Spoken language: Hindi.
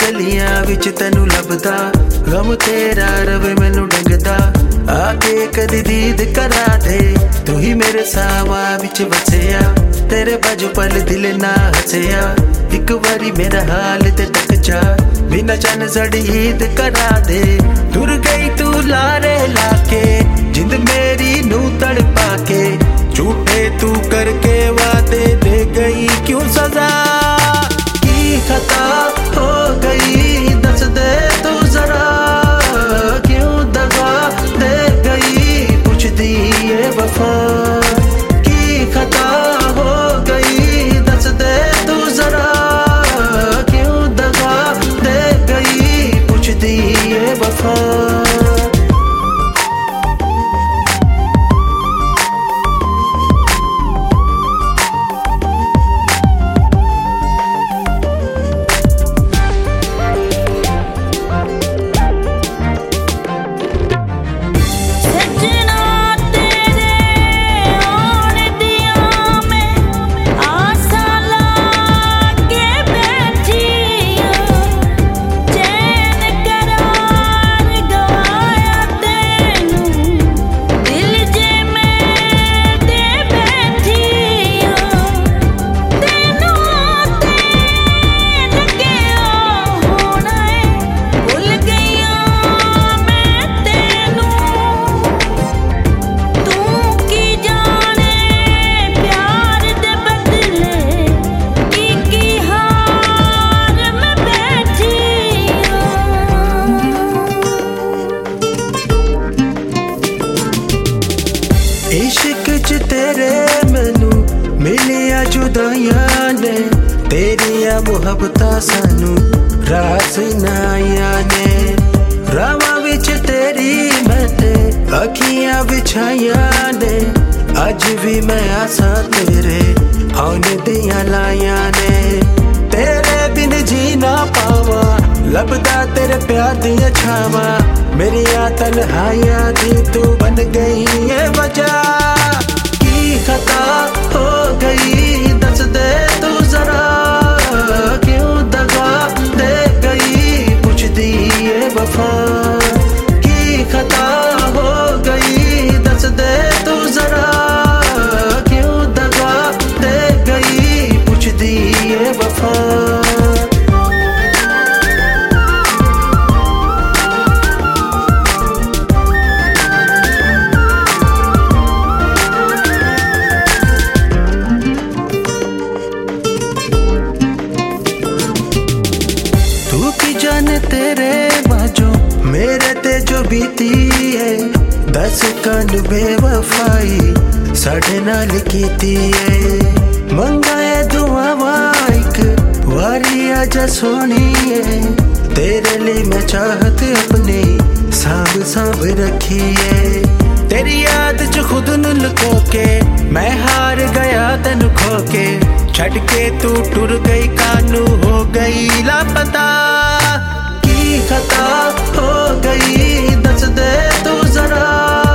गलियां विच तैनू लभदा, गम तेरा रवे मैनू डंगदा। आके कदी दीद करा दे, तू ही मेरे सावां विच वसिया। तेरे बाजू पल दिल ना हसिया, एक बारी मेरा हाल ते तक जा। बिना चन सड़ी ईद करा दे, टुर गई तू लारे लाके, जिंद मेरी नू तड़पा के। झूठे तू करके वादे दे गई क्यों सजा, की खता हो गई दस दे तू जरा। क्यों दगा दे गई पुछदी ये वफा, की खता हो गई दस दे तू जरा। क्यों दगा दे गई पुछदी ये वफा। इश्क च तेरे मैनू मिलिया जुदाइयां ने, तेरिया मुहब्बतां सानू रास नाइया ने। रावां विच तेरी मैं ते अखियां बिछाइया ने, अज भी मैं आसा तेरे आने दियां लाइया ने। तेरे बिन जी ना पावा, लभदा तेरे प्यार दियां छावां। मेरिया तन्हाइयां दी तू बन गई है वजह, की खता हो गई दस दे तू जरा। क्यों दगा दे गई पुछदी ये वफा, की खता हो गई दस दे तू जरा। क्यों दगा दे गई पुछदी ये वफा। तेरे बाजो मेरे ते जो बीती है, दस कन बेवफाई साढ़े नाल कीती है। मंगाए दुआवां एक वारी आजा सोनी है, तेरे लिए मैं चाहत अपनी सांभ सांभ रखी है। तेरी याद च खुद नू लुको के मैं हार गया तेनू खो के। छड़ के तू टुर गई कानू हो गई लापता, की खता हो गई दस दे तू जरा।